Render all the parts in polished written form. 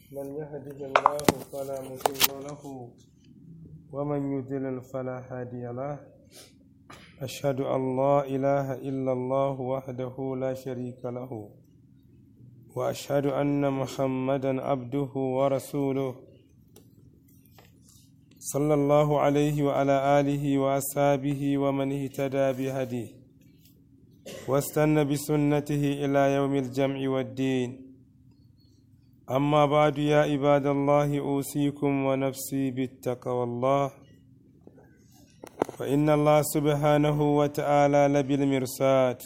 من يهده الله فلا مضل له ومن يضلل فلا هادي له أشهد أن لا إله إلا الله وحده لا شريك له وأشهد أن محمدا عبده ورسوله صلى الله عليه وعلى آله وأصحابه ومن اهتدى بهديه واستنى بسنته إلى يوم الجمع والدين. أما بعد يا عباد الله أوصيكم ونفسي بالتقوى الله، فإن الله سبحانه وتعالى لبالمرصاد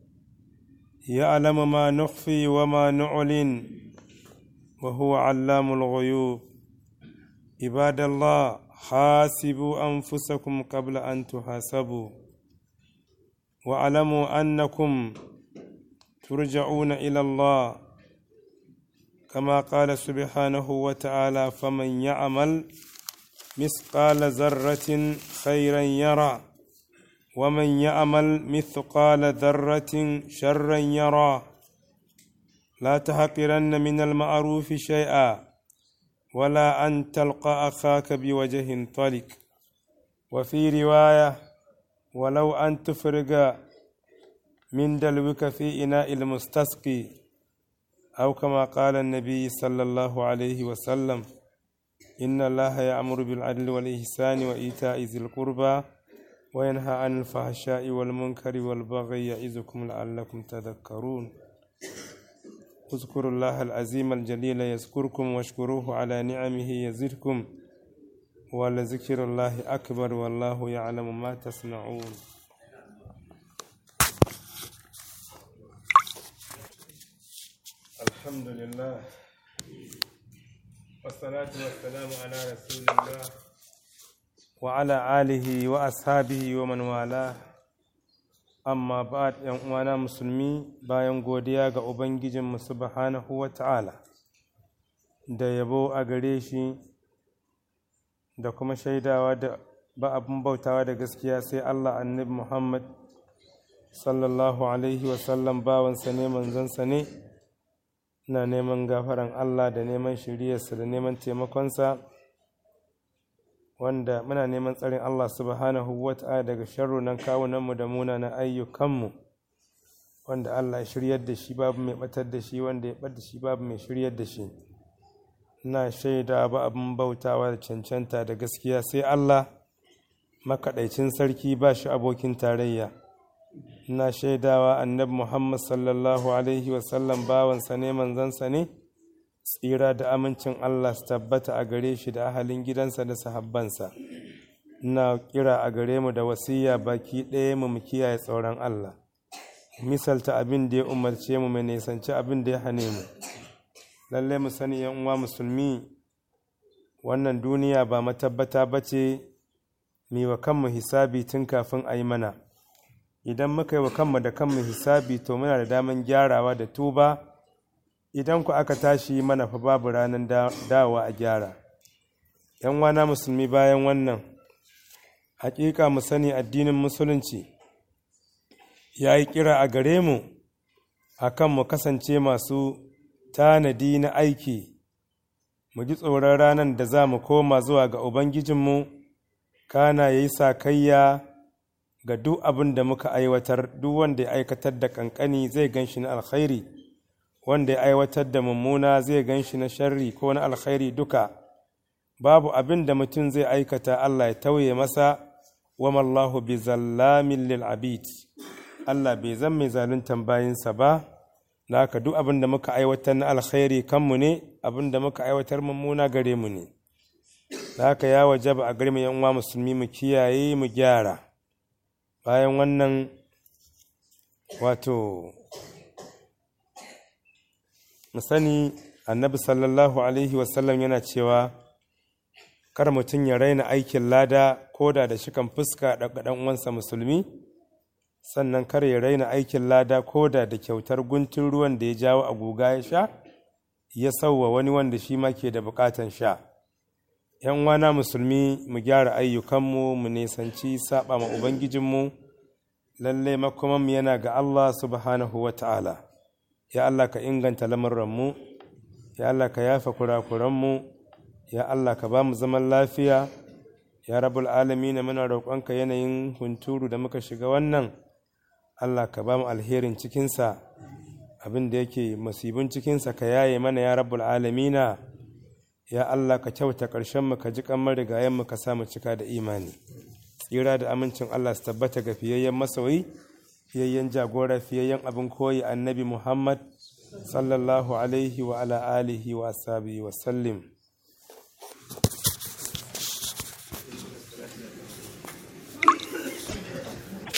يعلم ما نخفي وما نعلن وهو علام الغيوب. عباد الله حاسبوا أنفسكم قبل أن تحاسبوا، واعلموا أنكم ترجعون إلى الله، كما قال سبحانه وتعالى: فمن يعمل مثقال ذرة خيرا يرى ومن يعمل مثقال ذرة شرا يرى. لا تحقرن من المعروف شيئا ولا أن تلقى أخاك بوجه طلق. وفي رواية: ولو أن تفرغ من دلوك في إناء المستسقي، أو كما قال النبي صلى الله عليه وسلم: إن الله يأمر بالعدل والإحسان وإيتاء ذي القربى وينهى عن الفحشاء والمنكر والبغي يعظكم لعلكم تذكرون. اذكروا الله العظيم الجليل يذكركم واشكروه على نعمه يزدكم ولذكر الله أكبر والله يعلم ما تصنعون. الحمد لله والصلاة والسلام على رسول الله وعلى آله وأصحابه ومن والاه. Amma ba ‘yan uwana musulmi, bayan godiya ga Ubangijinmu subhanahu wa ta'ala da yabo a gare shi da kuma shaidawa da ba abin bautawa da gaskiya sai Allah, annabi Muhammad sallallahu alaihi wasallam bawansa ne, manzansa ne, na neman gafaran Allah da neman shiriyarsa da neman taimakonsa, wanda muna neman tsarin Allah subhanahu wa ta'ala daga sharrunan kawunanmu da munanan ayyukanmu, wanda Allah ya shiryar da shi babu mai batar da shi, wanda ya ɓata shi babu mai shiryar da shi. Ina shaida ba abin bautawa da cancanta da gaskiya sai Allah, makaɗaicin sarki ba shi abokin tarayya. Ina shaidawa annabi Muhammad sallallahu alaihi wasallam bawansa ne, manzansa ne, tsira da amincin Allah su tabbata a gare shi da ahalin gidansa da sahabbansa. Ina kira a gare mu da wasiya baki ɗaya mu kiyaye tsoron Allah, misalta abin da ya umarce mu, mai nisanci abin da ya hane mu. Lallai mu sani yan uwa musulmi, wannan duniya ba matabbata ba ce mi wa kanmu hisabi tun kafin a yi mana. Idan muka yi wa kanmu da kanmu hisabi to muna da daman gyarawa da tuba. Idan ku aka tashi mana fa babu ranar dawa a gyara. ‘Yan wana musulmi, bayan wannan, hakika mu sani addinin musulunci ya yi kira a gare mu a kan mu kasance masu tanadi na aiki, mu ji tsoron ranar da za mu koma zuwa ga Ubangijinmu, kana ya yi sakayya ga duk abin da muka aiwatar. Duk wanda ya aikatar da ƙanƙani zai gan shi na alkhairi, wanda ya aiwatar da mummuna zai gan shi na sharri ko na alkhairi duka. Babu abin da mutum zai aikata Allah ya tauye masa, wa mallahu bi zallamin lil abid. Allah bai zan mai zaluntan bayinsa ba. Na haka duk abin da muka aiwatar na alkhairi kanmu ne, abin da muka aiwatar mummuna gare mu ne. Na haka ya wajaba a gare mu yan uwa musulmi mu kiyaye, mu gyara. Bayan wannan, wato mu sani annabi sallallahu alaihi wasallam yana cewa kar mutum ya raina aikin lada ko da shikan fuska daga ɗan uwansa musulmi, sannan kar ya raina aikin lada ko da kyautar guntun ruwan da ya jawo a guga ya sha, ya sauwa wani wanda shi ma ke da bukatan sha. ‘Yan wana musulmi, mu gyara ayyukanmu, mu nisanci saba ma Ubangijinmu. Lallai makomanmu yana ga Allah subhanahu wa ta'ala. Ya Allah, ka inganta lamuranmu, ya Allah ka yafa kurakuranmu, ya Allah ka ba mu zaman lafiya, ya rabbul alamin muna roƙonka yanayin hunturu da muka shiga wannan, Allah ka ba mu alherin cikinsa, abin da yake musibin cikinsa ka yaye mana ya rabbul alamina, ya Allah ka kyauta ƙarshenmu ka ji kamar rigayenmu ka samu cika da imani. Tsira da amincin Allah su tabbata ga fiyayyen masoyi, fiyayyen jagora, fiyayyen abin koyi annabi Muhammad sallallahu alaihi wa ala alihi wa ashabihi wa sallim.